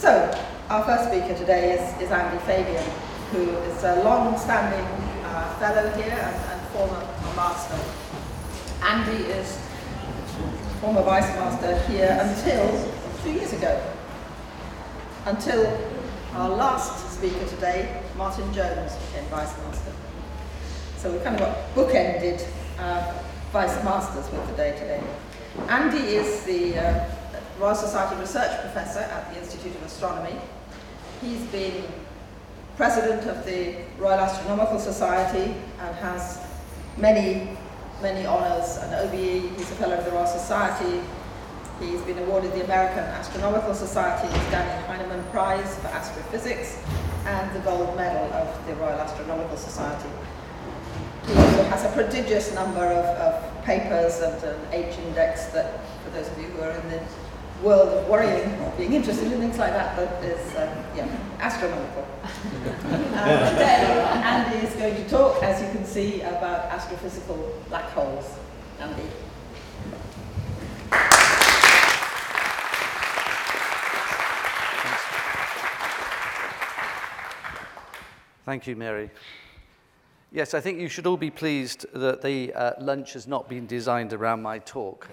So, our first speaker today is Andy Fabian, who is a long-standing fellow here and former master. Andy is former vice master here until 2 years ago, until our last speaker today, Martin Jones, became vice master. So we kind of got bookended vice masters with the day today. Andy is the Royal Society Research Professor at the Institute of Astronomy. He's been president of the Royal Astronomical Society and has many honours, an OBE. He's a fellow of the Royal Society. He's been awarded the American Astronomical Society's Danny Heinemann Prize for Astrophysics and the gold medal of the Royal Astronomical Society. He also has a prodigious number of papers and an H-index that, for those of you who are in the world of worrying or being interested in things like that, that is astronomical. Today, Andy is going to talk, as you can see, about astrophysical black holes. Andy. Thank you, Mary. Yes, I think you should all be pleased that the lunch has not been designed around my talk.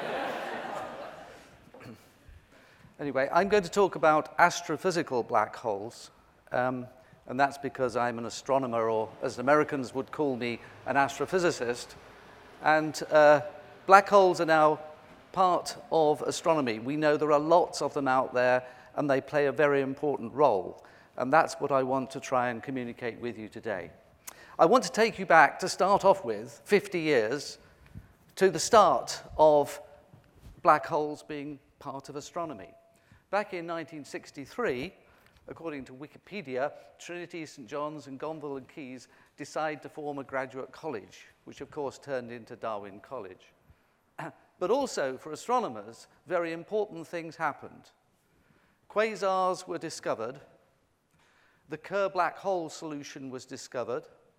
Anyway, I'm going to talk about astrophysical black holes, and that's because I'm an astronomer, or as Americans would call me, an astrophysicist. And black holes are now part of astronomy. We know there are lots of them out there, and they play a very important role. And that's what I want to try and communicate with you today. I want to take you back, to start off with, 50 years, to the start of black holes being part of astronomy. Back in 1963, according to Wikipedia, Trinity, St. John's, and Gonville and Caius decided to form a graduate college, which of course turned into Darwin College. But also, for astronomers, very important things happened. Quasars were discovered, the Kerr black hole solution was discovered,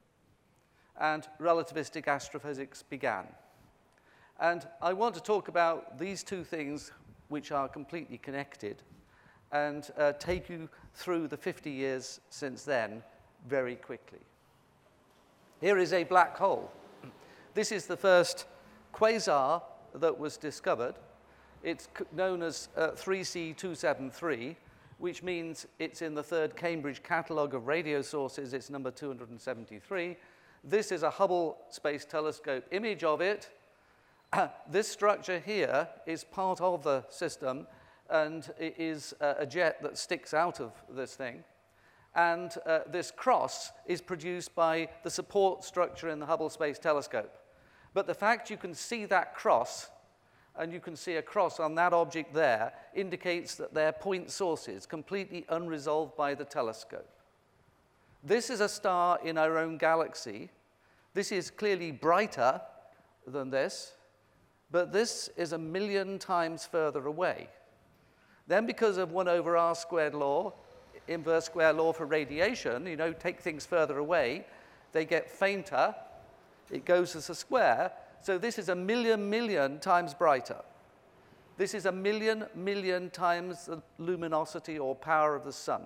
and relativistic astrophysics began. And I want to talk about these two things, which are completely connected, and take you through the 50 years since then very quickly. Here is a black hole. This is the first quasar that was discovered. It's known as 3C273, which means it's in the third Cambridge catalogue of radio sources. It's number 273. This is a Hubble Space Telescope image of it. This structure here is part of the system, and it is a jet that sticks out of this thing. And this cross is produced by the support structure in the Hubble Space Telescope. But the fact you can see that cross, and you can see a cross on that object there, indicates that they're point sources, completely unresolved by the telescope. This is a star in our own galaxy. This is clearly brighter than this, but this is 1 million times further away. Then, because of 1 over r squared law, inverse square law for radiation, take things further away, they get fainter, it goes as a square, so this is 1 million times brighter. This is 1 million times the luminosity or power of the sun.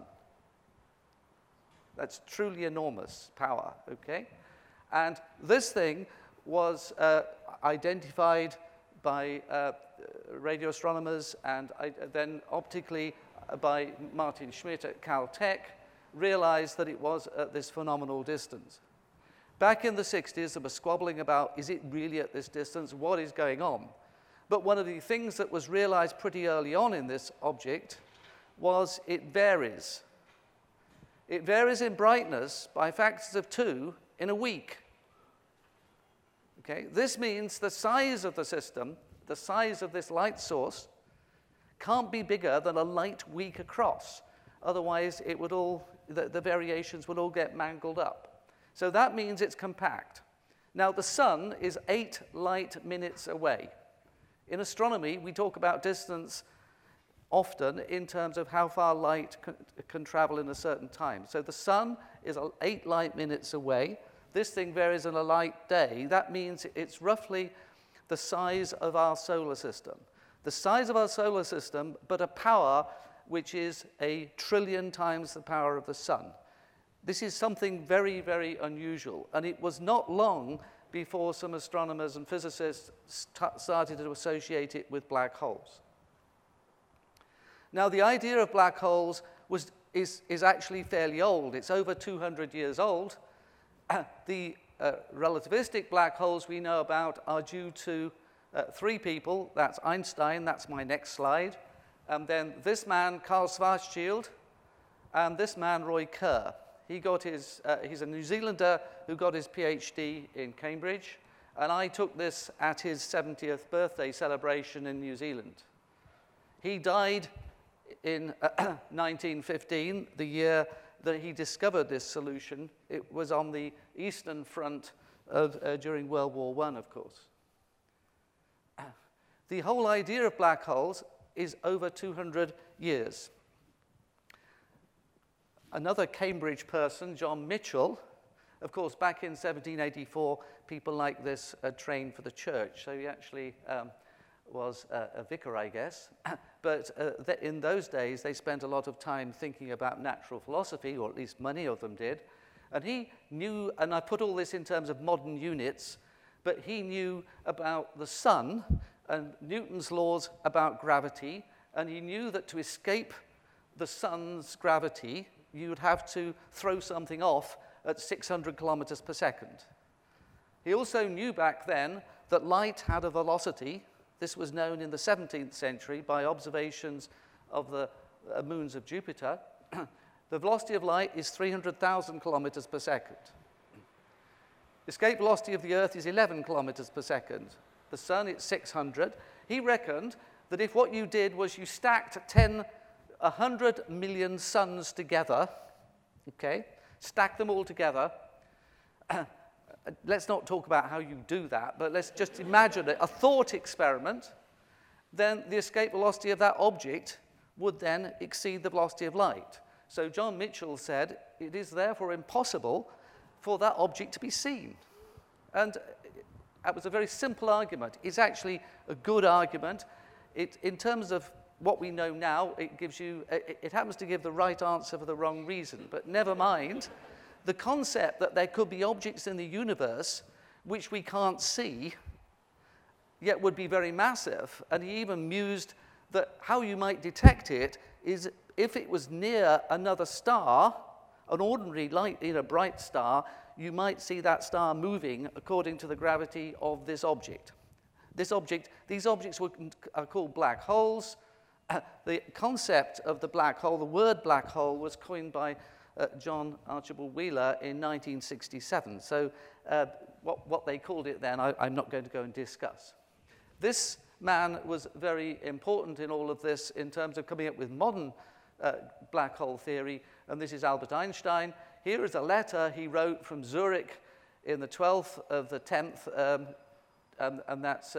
That's truly enormous power, okay? And this thing was identified by radio astronomers and then optically by Martin Schmidt at Caltech, realized that it was at this phenomenal distance. Back in the 60s, there was squabbling about, is it really at this distance? What is going on? But one of the things that was realized pretty early on in this object was it varies. It varies in brightness by factors of 2 in a week. Okay? This means the size of the system, the size of this light source, can't be bigger than a light week across. Otherwise, it would the variations would all get mangled up. So that means it's compact. Now, the sun is 8 light minutes away. In astronomy, we talk about distance often in terms of how far light can travel in a certain time. So the sun is 8 light minutes away. This thing varies in a light day. That means it's roughly the size of our solar system. The size of our solar system, but a power which is 1 trillion times the power of the sun. This is something very, very unusual, and it was not long before some astronomers and physicists started to associate it with black holes. Now, the idea of black holes is actually fairly old. It's over 200 years old. The relativistic black holes we know about are due to three people. That's Einstein, that's my next slide, and then this man, Carl Schwarzschild, and this man, Roy Kerr. He's a New Zealander who got his PhD in Cambridge, and I took this at his 70th birthday celebration in New Zealand. He died in 1915, the year that he discovered this solution. It was on the Eastern Front during World War I, of course. The whole idea of black holes is over 200 years. Another Cambridge person, John Mitchell, of course, back in 1784, people like this trained for the church, so he actually was a vicar, I guess. But in those days, they spent a lot of time thinking about natural philosophy, or at least many of them did. And he knew, and I put all this in terms of modern units, but he knew about the sun and Newton's laws about gravity, and he knew that to escape the sun's gravity, you'd have to throw something off at 600 kilometers per second. He also knew back then that light had a velocity. This was known in the 17th century by observations of the moons of Jupiter. The velocity of light is 300,000 kilometers per second. Escape velocity of the Earth is 11 kilometers per second. The sun, it's 600. He reckoned that if what you did was you stacked 100 million suns together, okay, stack them all together. Let's not talk about how you do that, but let's just imagine a thought experiment. Then the escape velocity of that object would then exceed the velocity of light. So John Mitchell said, it is therefore impossible for that object to be seen. And that was a very simple argument. It's actually a good argument. In terms of what we know now, it happens to give the right answer for the wrong reason. But never mind, the concept that there could be objects in the universe which we can't see, yet would be very massive. And he even mused that how you might detect it is if it was near another star, an ordinary light in a bright star, you might see that star moving according to the gravity of this object. These objects are called black holes. The concept of the black hole, the word black hole, was coined by John Archibald Wheeler in 1967. So what they called it then, I'm not going to go and discuss. This man was very important in all of this in terms of coming up with modern black hole theory, and this is Albert Einstein. Here is a letter he wrote from Zurich in the 12th of the 10th, and that's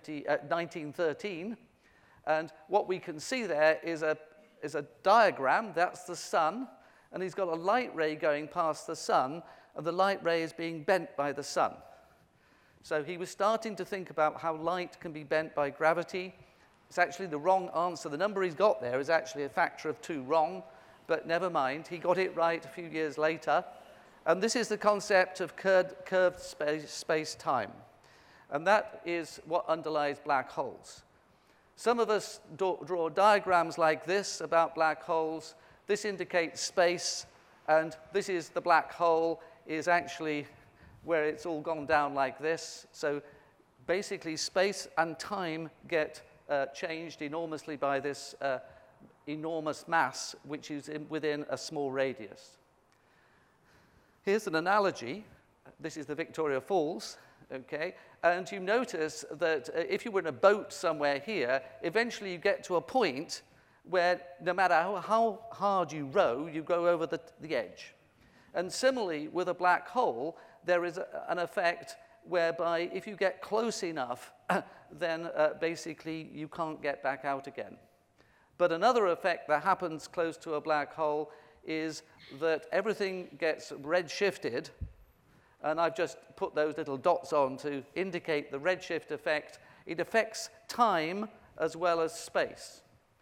1913. And what we can see there is a diagram. That's the sun, and he's got a light ray going past the sun, and the light ray is being bent by the sun. So he was starting to think about how light can be bent by gravity. It's actually the wrong answer. The number he's got there is actually a factor of 2 wrong, but never mind. He got it right a few years later. And this is the concept of curved space-time. And that is what underlies black holes. Some of us draw diagrams like this about black holes. This indicates space, and this is the black hole, is actually where it's all gone down like this. So basically, space and time get changed enormously by this enormous mass, which is within a small radius. Here's an analogy. This is the Victoria Falls, okay? And you notice that if you were in a boat somewhere here, eventually you get to a point where no matter how hard you row, you go over the edge. And similarly, with a black hole, there is an effect whereby if you get close enough, then basically you can't get back out again. But another effect that happens close to a black hole is that everything gets redshifted, and I've just put those little dots on to indicate the redshift effect. It affects time as well as space.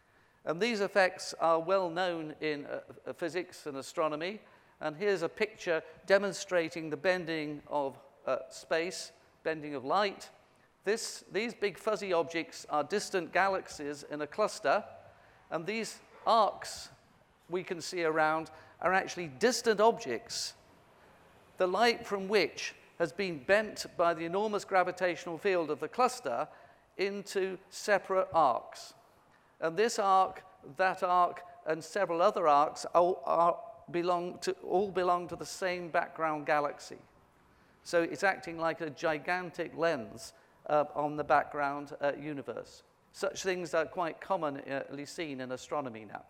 And these effects are well known in physics and astronomy. And here's a picture demonstrating the bending of space, bending of light. These big fuzzy objects are distant galaxies in a cluster, and these arcs we can see around are actually distant objects, the light from which has been bent by the enormous gravitational field of the cluster into separate arcs. And this arc, that arc, and several other arcs all belong to the same background galaxy. So it's acting like a gigantic lens on the background universe. Such things are quite commonly seen in astronomy now.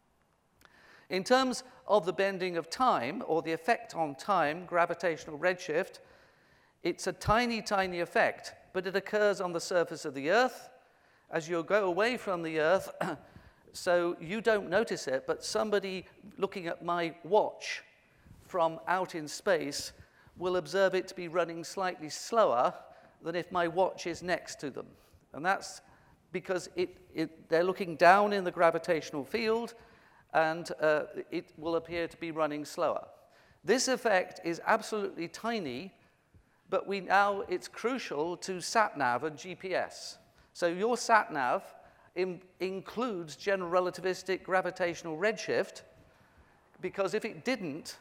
In terms of the bending of time, or the effect on time, gravitational redshift, it's a tiny, tiny effect, but it occurs on the surface of the Earth. As you go away from the Earth, so you don't notice it, but somebody looking at my watch from out in space will observe it to be running slightly slower than if my watch is next to them. And that's because they're looking down in the gravitational field, and it will appear to be running slower. This effect is absolutely tiny, but it's crucial to sat-nav and GPS. So your sat-nav includes general relativistic gravitational redshift, because if it didn't,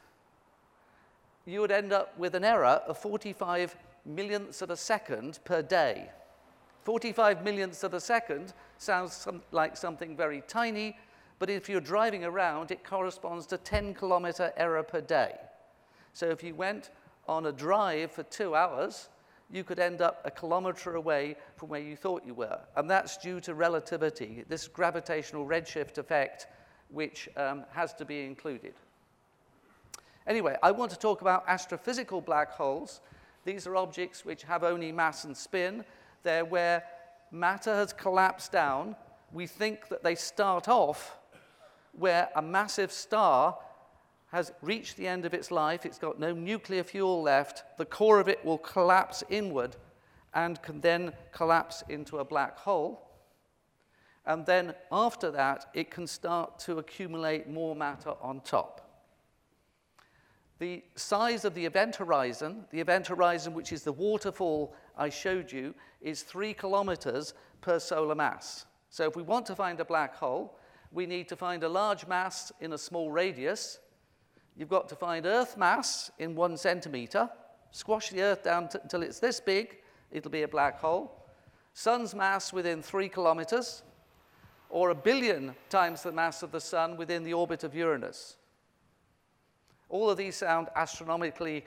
you would end up with an error of 45 millionths of a second per day. 45 millionths of a second sounds like something very tiny, but if you're driving around, it corresponds to 10-kilometer error per day. So if you went on a drive for 2 hours, you could end up a kilometer away from where you thought you were. And that's due to relativity, this gravitational redshift effect, which has to be included. Anyway, I want to talk about astrophysical black holes. These are objects which have only mass and spin. They're where matter has collapsed down. We think that they start off where a massive star has reached the end of its life. It's got no nuclear fuel left. The core of it will collapse inward and can then collapse into a black hole. And then after that, it can start to accumulate more matter on top. The size of the event horizon which is the waterfall I showed you, is 3 kilometers per solar mass. So if we want to find a black hole, we need to find a large mass in a small radius. You've got to find Earth mass in 1 centimeter, squash the Earth down until it's this big, it'll be a black hole. Sun's mass within 3 kilometers, or 1 billion times the mass of the Sun within the orbit of Uranus. All of these sound astronomically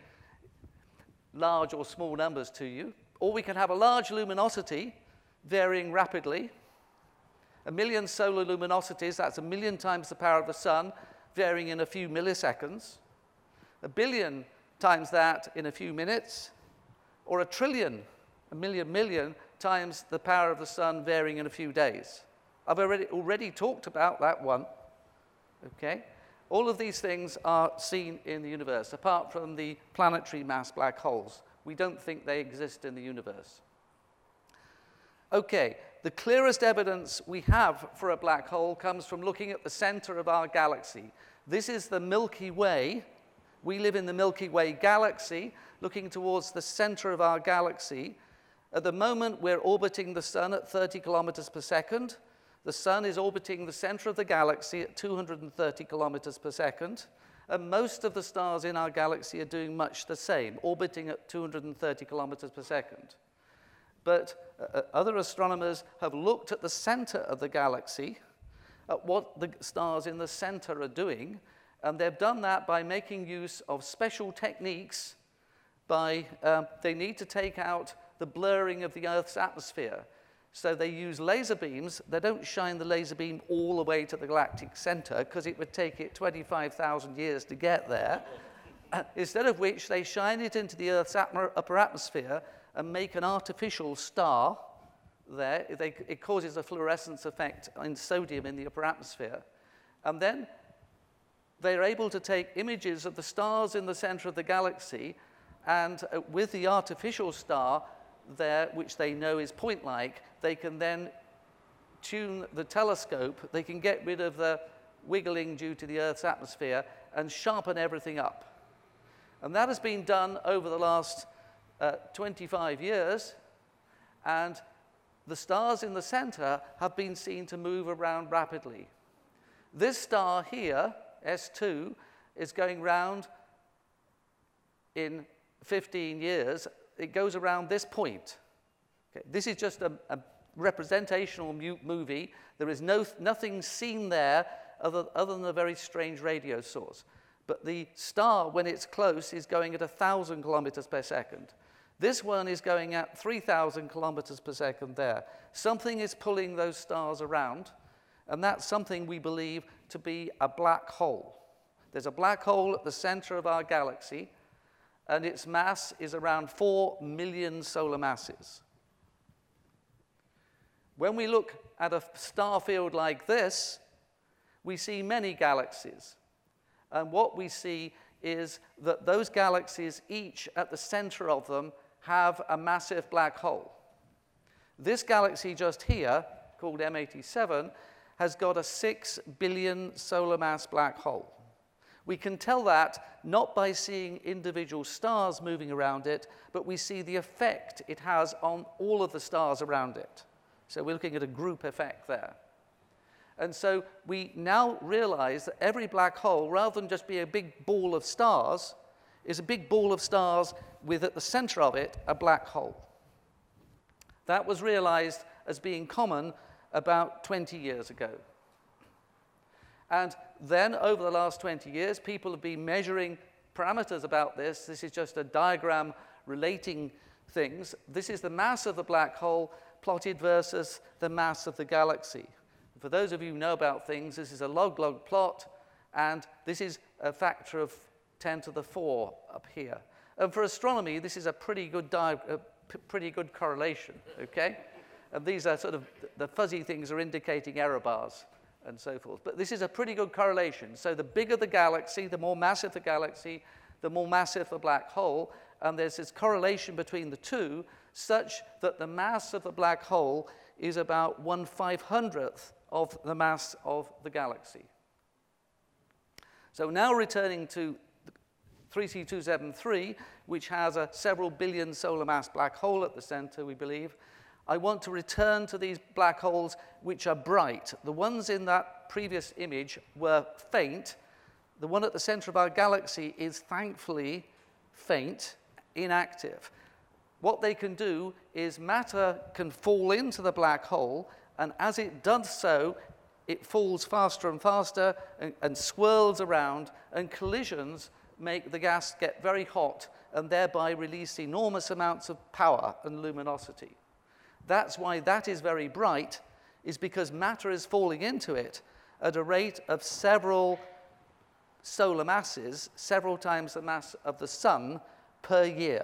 large or small numbers to you. Or we can have a large luminosity varying rapidly. 1 million solar luminosities, that's 1 million times the power of the Sun, varying in a few milliseconds. 1 billion times that in a few minutes. Or 1 trillion, 1 million times the power of the Sun, varying in a few days. I've already talked about that one. Okay? All of these things are seen in the universe, apart from the planetary mass black holes. We don't think they exist in the universe. Okay, the clearest evidence we have for a black hole comes from looking at the center of our galaxy. This is the Milky Way. We live in the Milky Way galaxy, looking towards the center of our galaxy. At the moment, we're orbiting the Sun at 30 kilometers per second. The Sun is orbiting the center of the galaxy at 230 kilometers per second. And most of the stars in our galaxy are doing much the same, orbiting at 230 kilometers per second. But other astronomers have looked at the center of the galaxy, at what the stars in the center are doing, and they've done that by making use of special techniques. They need to take out the blurring of the Earth's atmosphere. So they use laser beams. They don't shine the laser beam all the way to the galactic center, because it would take it 25,000 years to get there. Instead of which, they shine it into the Earth's upper atmosphere and make an artificial star there. It causes a fluorescence effect in sodium in the upper atmosphere. And then they're able to take images of the stars in the center of the galaxy, and with the artificial star there, which they know is point-like, they can then tune the telescope, they can get rid of the wiggling due to the Earth's atmosphere and sharpen everything up. And that has been done over the last 25 years, and the stars in the center have been seen to move around rapidly. This star here, S2, is going round in 15 years. It goes around this point. Okay, this is just a representational movie. There is nothing seen there other than a very strange radio source. But the star, when it's close, is going at 1,000 kilometers per second. This one is going at 3,000 kilometers per second there. Something is pulling those stars around, and that's something we believe to be a black hole. There's a black hole at the center of our galaxy, and its mass is around 4 million solar masses. When we look at a star field like this, we see many galaxies. And what we see is that those galaxies, each at the center of them, have a massive black hole. This galaxy just here, called M87, has got a 6 billion solar mass black hole. We can tell that not by seeing individual stars moving around it, but we see the effect it has on all of the stars around it. So we're looking at a group effect there. And so we now realize that every black hole, rather than just be a big ball of stars, is a big ball of stars with at the center of it a black hole. That was realized as being common about 20 years ago. And then over the last 20 years, people have been measuring parameters about this. This is just a diagram relating things. This is the mass of the black hole plotted versus the mass of the galaxy. For those of you who know about things, this is a log-log plot, and this is a factor of 10 to the 4 up here. And for astronomy, this is a pretty good correlation, okay? And these are sort of, the fuzzy things are indicating error bars and so forth. But this is a pretty good correlation. So the bigger the galaxy, the more massive the galaxy, the more massive the black hole, and there's this correlation between the two such that the mass of the black hole is about 1/500th of the mass of the galaxy. So now returning to 3C273, which has a several billion solar mass black hole at the center, we believe, I want to return to these black holes which are bright. The ones in that previous image were faint. The one at the center of our galaxy is thankfully faint, inactive. What they can do is matter can fall into the black hole, and as it does so, it falls faster and faster and swirls around, and collisions make the gas get very hot and thereby release enormous amounts of power and luminosity. That's why that is very bright, is because matter is falling into it at a rate of several solar masses, several times the mass of the sun per year.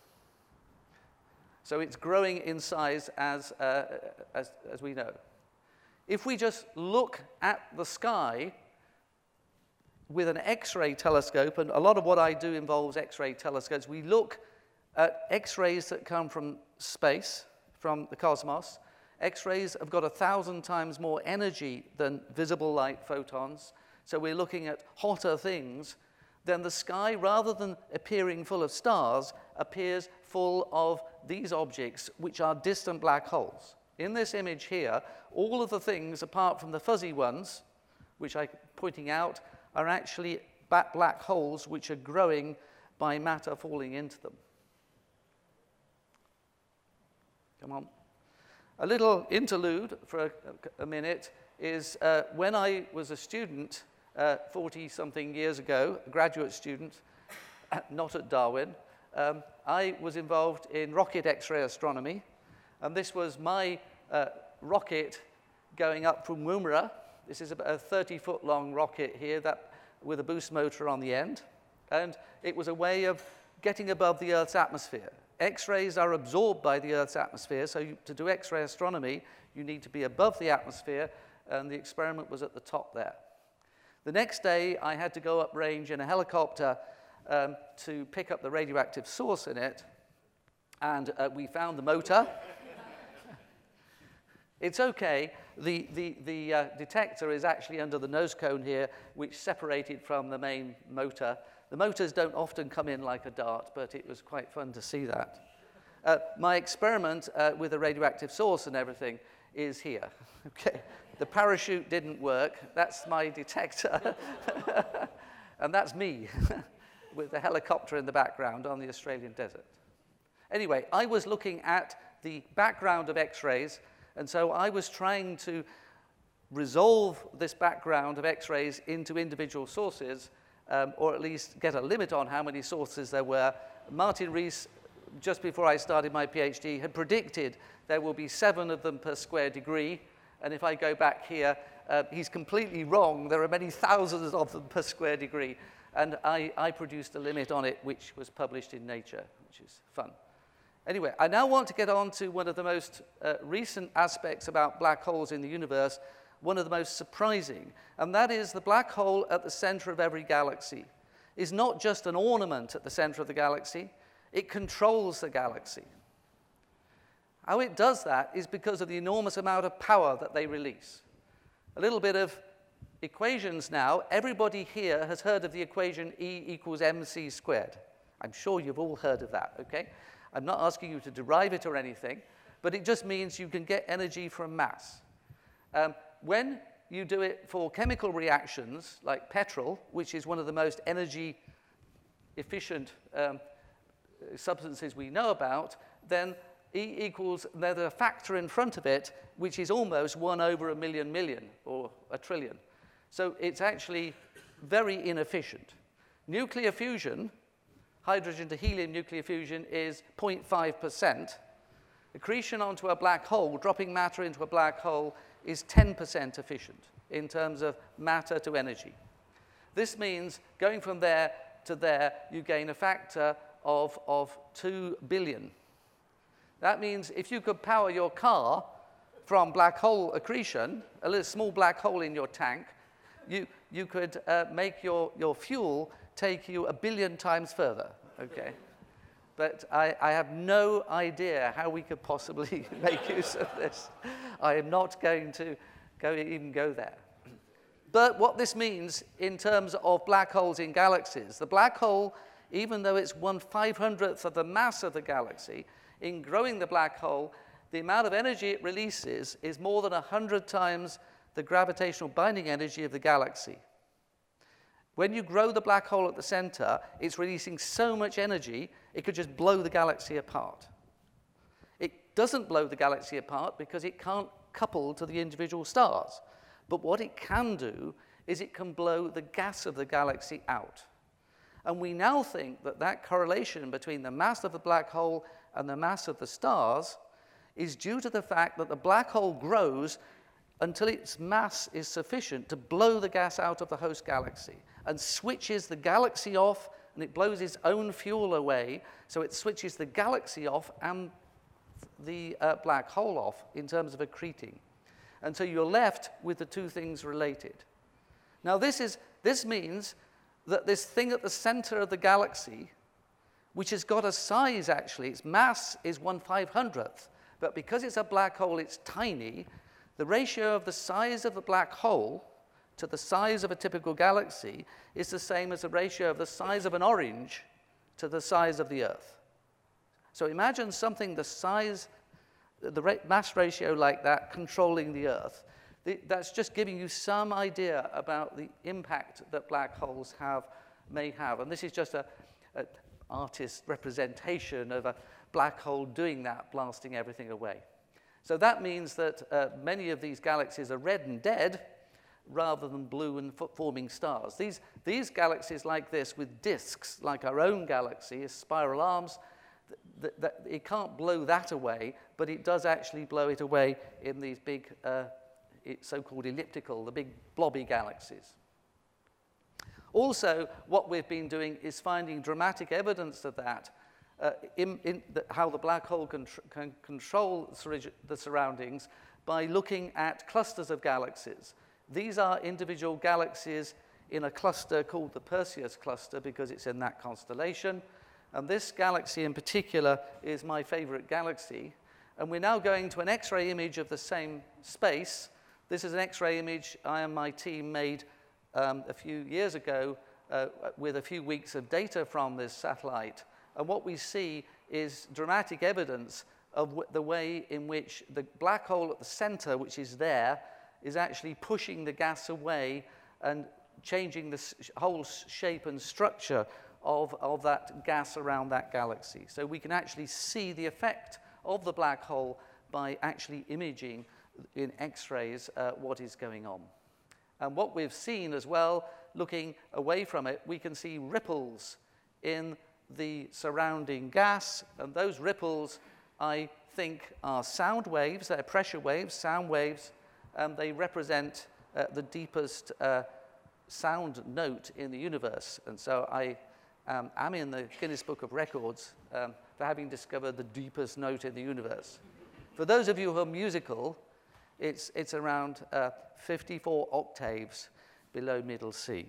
So it's growing in size as we know. If we just look at the sky with an X-ray telescope, and a lot of what I do involves X-ray telescopes, we look at X-rays that come from space, from the cosmos. X-rays have got 1,000 times more energy than visible light photons, so we're looking at hotter things. Then the sky, rather than appearing full of stars, appears full of these objects, which are distant black holes. In this image here, all of the things, apart from the fuzzy ones, which I'm pointing out, are actually black holes which are growing by matter falling into them. Come on. A little interlude for a minute is when I was a student 40-something years ago, a graduate student, not at Darwin, I was involved in rocket X-ray astronomy, and this was my rocket going up from Woomera. This is about a 30-foot long rocket here with a boost motor on the end, and it was a way of getting above the Earth's atmosphere. X-rays are absorbed by the Earth's atmosphere, so to do X-ray astronomy, you need to be above the atmosphere, and the experiment was at the top there. The next day, I had to go up range in a helicopter to pick up the radioactive source in it, and we found the motor. It's okay. The detector is actually under the nose cone here, which separated from the main motor. The motors don't often come in like a dart, but it was quite fun to see that. My experiment with a radioactive source and everything is here. Okay, the parachute didn't work. That's my detector. And that's me with the helicopter in the background on the Australian desert. Anyway, I was looking at the background of X-rays, and so I was trying to resolve this background of X-rays into individual sources, or at least get a limit on how many sources there were. Martin Rees, just before I started my PhD, had predicted there will be 7 of them per square degree. And if I go back here, he's completely wrong. There are many thousands of them per square degree. And I produced a limit on it, which was published in Nature, which is fun. Anyway, I now want to get on to one of the most recent aspects about black holes in the universe, one of the most surprising, and that is the black hole at the center of every galaxy is not just an ornament at the center of the galaxy, it controls the galaxy. How it does that is because of the enormous amount of power that they release. A little bit of equations now. Everybody here has heard of the equation E equals mc squared. I'm sure you've all heard of that, okay? I'm not asking you to derive it or anything, but it just means you can get energy from mass. When you do it for chemical reactions like petrol, which is one of the most energy efficient substances we know about, then E equals, there's a factor in front of it, which is almost 1 over a million, or a trillion. So it's actually very inefficient. Nuclear fusion, hydrogen to helium nuclear fusion, is 0.5%. Accretion onto a black hole, dropping matter into a black hole, is 10% efficient in terms of matter to energy. This means going from there to there, you gain a factor of 2 billion. That means if you could power your car from black hole accretion, a little small black hole in your tank, you could make your fuel take you 1 billion times further, okay? But I have no idea how we could possibly make use of this. I am not going to even go there. But what this means in terms of black holes in galaxies, the black hole, even though it's 1/500th of the mass of the galaxy, in growing the black hole, the amount of energy it releases is more than 100 times the gravitational binding energy of the galaxy. When you grow the black hole at the center, it's releasing so much energy, it could just blow the galaxy apart. It doesn't blow the galaxy apart because it can't couple to the individual stars. But what it can do is it can blow the gas of the galaxy out. And we now think that that correlation between the mass of the black hole and the mass of the stars is due to the fact that the black hole grows until its mass is sufficient to blow the gas out of the host galaxy and switches the galaxy off, and it blows its own fuel away, so it switches the galaxy off and the black hole off in terms of accreting. And so you're left with the two things related. Now this means that this thing at the center of the galaxy, which has got a size actually, its mass is 1/500th, but because it's a black hole, it's tiny. The ratio of the size of the black hole to the size of a typical galaxy is the same as the ratio of the size of an orange to the size of the Earth. So imagine something the size, the mass ratio like that controlling the Earth. That's just giving you some idea about the impact that black holes may have. And this is just an artist's representation of a black hole doing that, blasting everything away. So that means that many of these galaxies are red and dead rather than blue and forming stars. These galaxies like this with disks, like our own galaxy, is spiral arms, it can't blow that away, but it does actually blow it away in these big so-called elliptical, the big blobby galaxies. Also, what we've been doing is finding dramatic evidence of that, how the black hole can control the surroundings by looking at clusters of galaxies. These are individual galaxies in a cluster called the Perseus cluster because it's in that constellation. And this galaxy in particular is my favorite galaxy. And we're now going to an X-ray image of the same space. This is an X-ray image I and my team made a few years ago with a few weeks of data from this satellite. And what we see is dramatic evidence of the way in which the black hole at the center, which is there, is actually pushing the gas away and changing the whole shape and structure of that gas around that galaxy. So we can actually see the effect of the black hole by actually imaging in X-rays what is going on. And what we've seen as well, looking away from it, we can see ripples in the surrounding gas, and those ripples, I think, are sound waves. They're pressure waves, sound waves, and they represent the deepest sound note in the universe. And so I am in the Guinness Book of Records for having discovered the deepest note in the universe. For those of you who are musical, it's around 54 octaves below middle C.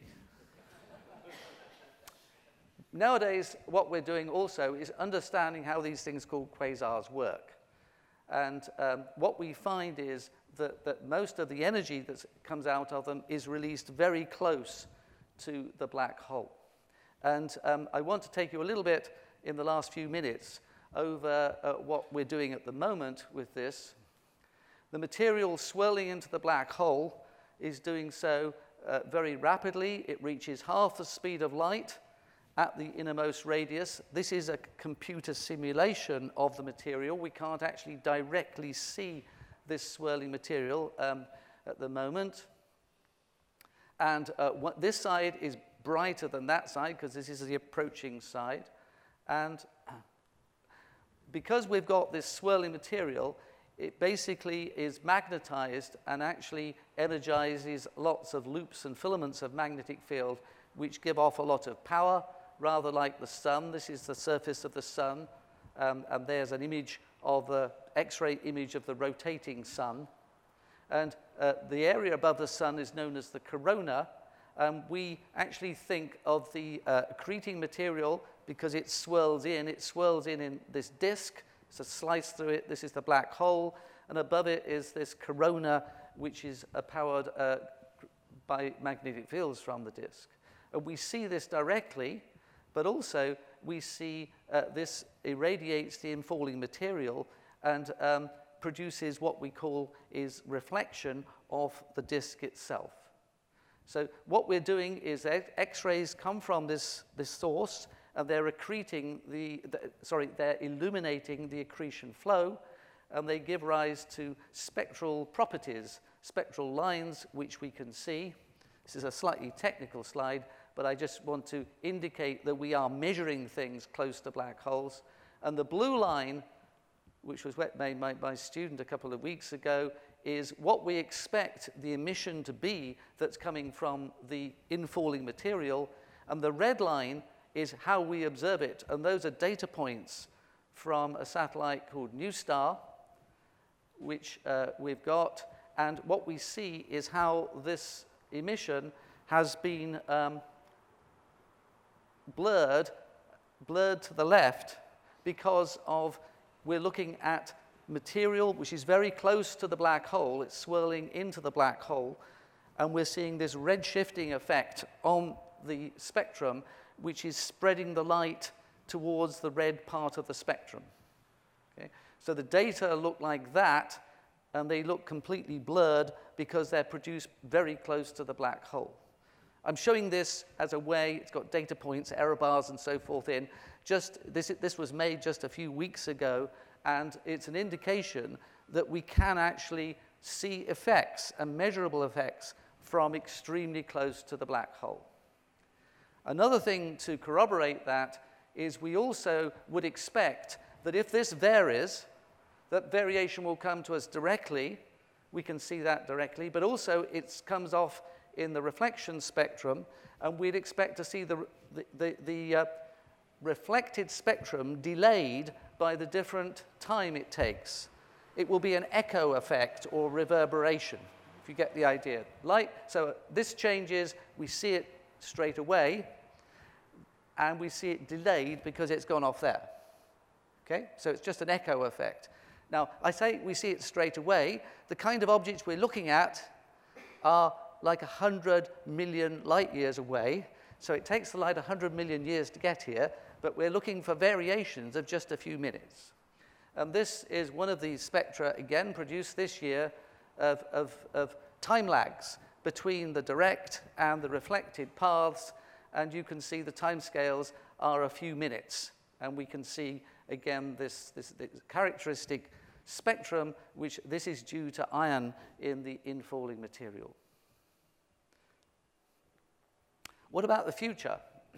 Nowadays, what we're doing also is understanding how these things called quasars work. And what we find is that most of the energy that comes out of them is released very close to the black hole. And I want to take you a little bit in the last few minutes over what we're doing at the moment with this. The material swirling into the black hole is doing so very rapidly. It reaches half the speed of light at the innermost radius. This is a computer simulation of the material. We can't actually directly see this swirling material at the moment. And this side is brighter than that side because this is the approaching side. And because we've got this swirling material, it basically is magnetized and actually energizes lots of loops and filaments of magnetic field, which give off a lot of power, rather like the sun. This is the surface of the sun, and there's an image of the X-ray image of the rotating sun. And the area above the sun is known as the corona. We actually think of the accreting material because it swirls in. It swirls in this disk. It's a slice through it. This is the black hole. And above it is this corona, which is powered by magnetic fields from the disk. And we see this directly, but also we see this irradiates the infalling material and produces what we call is reflection of the disk itself. So what we're doing is X-rays come from this source, and they're accreting they're illuminating the accretion flow, and they give rise to spectral properties, spectral lines, which we can see. This is a slightly technical slide, but I just want to indicate that we are measuring things close to black holes. And the blue line, which was made by my student a couple of weeks ago, is what we expect the emission to be that's coming from the infalling material. And the red line is how we observe it. And those are data points from a satellite called NuSTAR, which we've got. And what we see is how this emission has been blurred to the left because of we're looking at material which is very close to the black hole. It's swirling into the black hole, and we're seeing this red shifting effect on the spectrum, which is spreading the light towards the red part of the spectrum. Okay? So the data look like that, and they look completely blurred because they're produced very close to the black hole. I'm showing this as a way, it's got data points, error bars, and so forth in. This was made just a few weeks ago, and it's an indication that we can actually see effects and measurable effects from extremely close to the black hole. Another thing to corroborate that is we also would expect that if this varies, that variation will come to us directly. We can see that directly, but also it comes off in the reflection spectrum, and we'd expect to see the reflected spectrum delayed by the different time it takes. It will be an echo effect or reverberation, if you get the idea. So this changes, we see it straight away, and we see it delayed because it's gone off there. Okay? So it's just an echo effect. Now, I say we see it straight away. The kind of objects we're looking at are like 100 million light years away. So it takes the light 100 million years to get here, but we're looking for variations of just a few minutes. And this is one of these spectra, again, produced this year of time lags between the direct and the reflected paths. And you can see the timescales are a few minutes. And we can see, again, this characteristic spectrum, which this is due to iron in the infalling material. What about the future?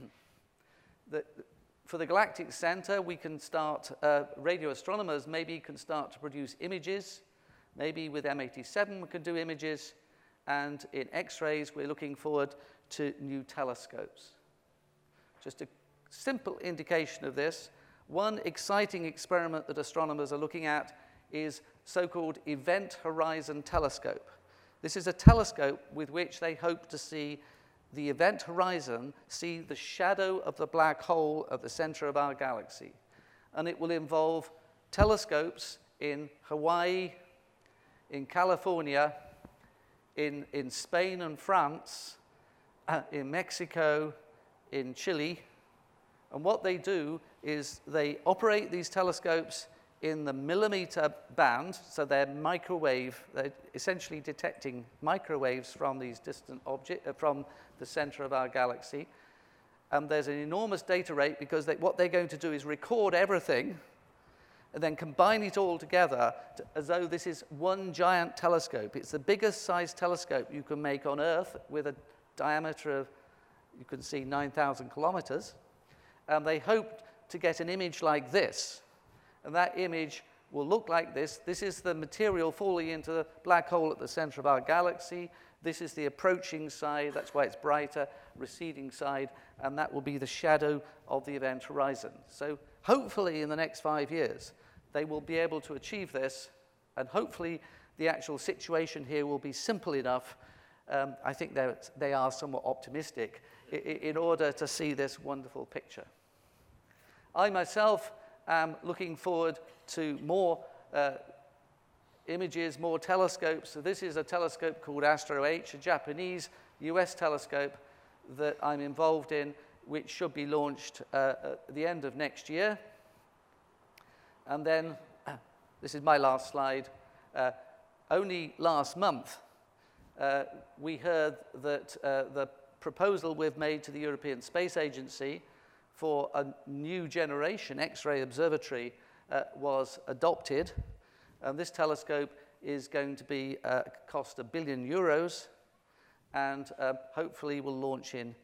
For the galactic center, we can start, radio astronomers maybe can start to produce images. Maybe with M87 we can do images. And in X-rays, we're looking forward to new telescopes. Just a simple indication of this. One exciting experiment that astronomers are looking at is so-called Event Horizon Telescope. This is a telescope with which they hope to see the event horizon, see the shadow of the black hole at the center of our galaxy. And it will involve telescopes in Hawaii, in California, in Spain and France, in Mexico, in Chile. And what they do is they operate these telescopes in the millimeter band, so they're essentially detecting microwaves from these distant objects, from the center of our galaxy. And there's an enormous data rate because what they're going to do is record everything and then combine it all together as though this is one giant telescope. It's the biggest size telescope you can make on Earth with a diameter of, you can see, 9,000 kilometers. And they hope to get an image like this. And that image will look like this. This is the material falling into the black hole at the center of our galaxy. This is the approaching side. That's why it's brighter, receding side. And that will be the shadow of the event horizon. So hopefully in the next 5 years, they will be able to achieve this. And hopefully the actual situation here will be simple enough. I think they are somewhat optimistic in order to see this wonderful picture. I myself am looking forward to more images, more telescopes. So this is a telescope called ASTRO-H, a Japanese-US telescope that I'm involved in, which should be launched at the end of next year. And then, this is my last slide, only last month we heard that the proposal we've made to the European Space Agency for a new generation X-ray observatory was adopted. And this telescope is going to be cost €1 billion and hopefully will launch in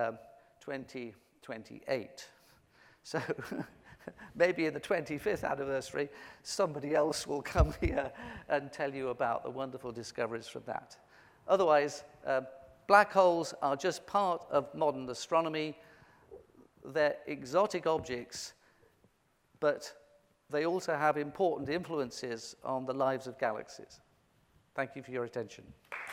2028. So maybe in the 25th anniversary, somebody else will come here and tell you about the wonderful discoveries from that. Otherwise, black holes are just part of modern astronomy. They're exotic objects, but they also have important influences on the lives of galaxies. Thank you for your attention.